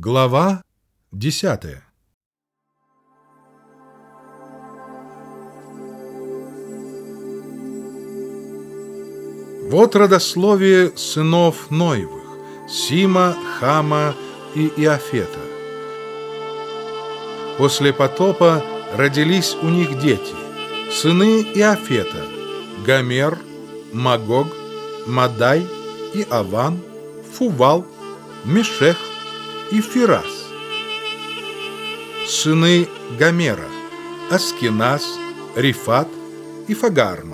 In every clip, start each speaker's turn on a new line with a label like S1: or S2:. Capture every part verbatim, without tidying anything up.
S1: Глава десятая. Вот родословие сынов Ноевых: Сима, Хама и Иафета. После потопа родились у них дети, сыны Иафета: Гомер, Магог, Мадай и Аван, Фувал, Мешех и Фирас. Сыны Гомера: Аскиназ, Рифат и Фагарма.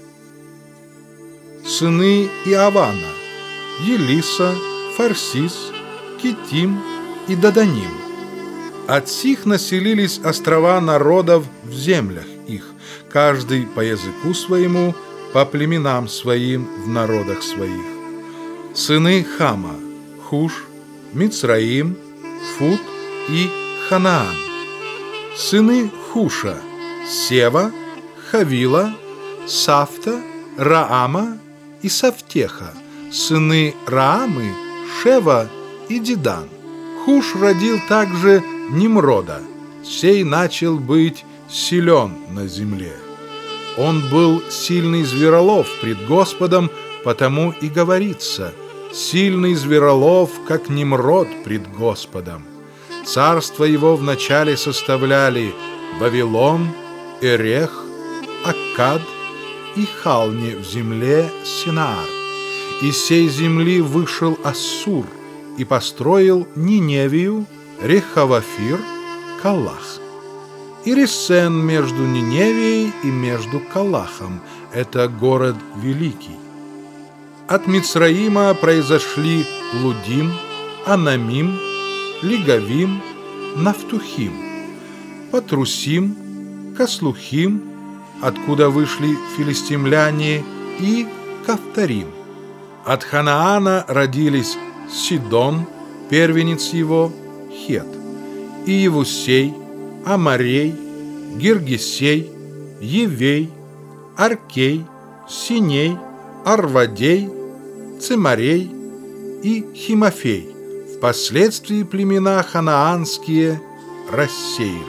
S1: Сыны Иавана: Елиса, Фарсис, Китим и Даданим. От сих населились острова народов в землях их, каждый по языку своему, по племенам своим в народах своих. Сыны Хама: Хуш, Мицраим, Фут и Ханаан. Сыны Хуша: Сева, Хавила, Сафта, Раама и Сафтеха. Сыны Раамы: Шева и Дедан. Хуш родил также Нимрода. Сей начал быть силен на земле. Он был сильный зверолов пред Господом, потому и говорится: сильный зверолов, как Нимрод пред Господом. Царство его вначале составляли Вавилон, Эрех, Аккад и Хални в земле Синаар. Из сей земли вышел Ассур и построил Ниневию, Рехавафир, Калах. И Ресен между Ниневией и между Калахом – это город великий. От Мицраима произошли Лудим, Анамим, Лигавим, Нафтухим, Патрусим, Каслухим, откуда вышли филистимляне, и Кафтарим. От Ханаана родились Сидон, первенец его, Хет, и Евусей, Амарей, Гиргесей, Евей, Аркей, Синей, Арвадей, Цимарей и Химофей. Впоследствии племена ханаанские рассеялись.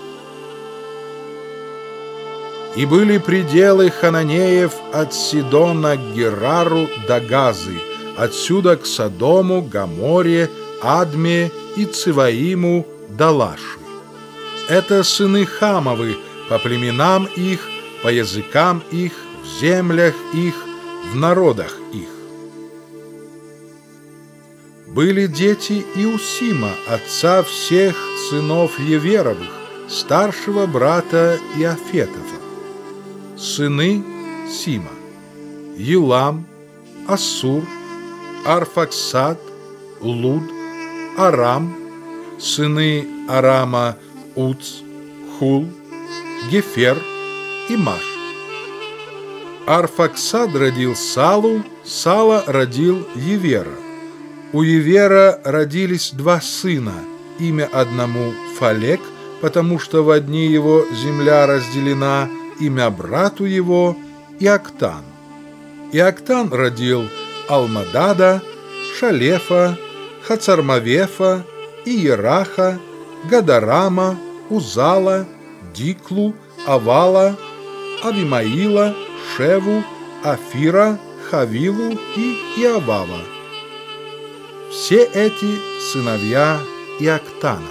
S1: И были пределы хананеев от Сидона к Герару до Газы, отсюда к Содому, Гоморе, Адме и Циваиму до Лаши. Это сыны Хамовы по племенам их, по языкам их, в землях их, в народах их. Были дети и у Сима, отца всех сынов Еверовых, старшего брата Иафетова. Сыны Сима: Елам, Ассур, Арфаксад, Луд, Арам. Сыны Арама: Уц, Хул, Гефер и Маш. Арфаксад родил Салу, Сала родил Евера. У Евера родились два сына, имя одному Фалек, потому что в одни его земля разделена, имя брату его Иоктан. Иоктан родил Алмадада, Шалефа, Хацармавефа, Иераха, Гадарама, Узала, Диклу, Авала, Авимаила, Шеву, Афира, Хавилу и Иавава. Все эти сыновья Иоктана.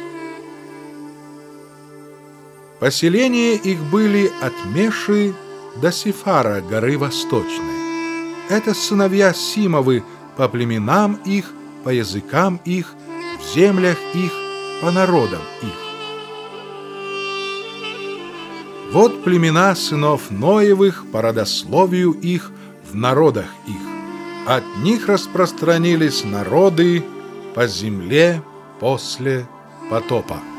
S1: Поселения их были от Меши до Сифара, горы Восточной. Это сыновья Симовы по племенам их, по языкам их, в землях их, по народам их. Вот племена сынов Ноевых по родословию их в народах их. От них распространились народы по земле после потопа.